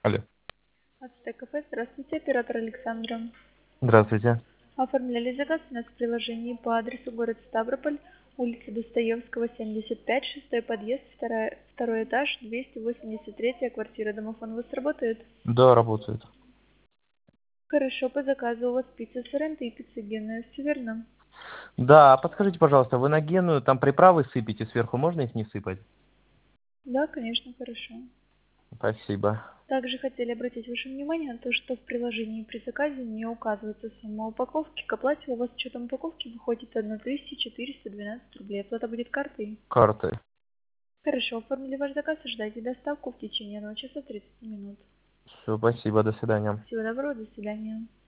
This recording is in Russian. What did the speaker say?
Алло. Ацтек кафе, здравствуйте, оператор Александра. Здравствуйте. Оформляли заказ у нас в приложении по адресу город Ставрополь, улица Достоевского, 75, шестой подъезд, второй этаж, 283 квартира. Домофон у вас работает? Да, работает. Хорошо, по заказу у вас пицца соренто и пицца генная, все верно? Да, а подскажите, пожалуйста, вы на генную там приправы сыпете сверху, можно их не сыпать? Да, конечно, хорошо. Спасибо. Также хотели обратить ваше внимание на то, что в приложении при заказе не указывается сумма упаковки. К оплате у вас с учетом упаковки выходит 1412 рублей. Оплата будет картой. Карты. Хорошо, оформили ваш заказ, ожидайте доставку в течение 1 часа 30 минут. Все, спасибо, до свидания. Всего доброго, до свидания.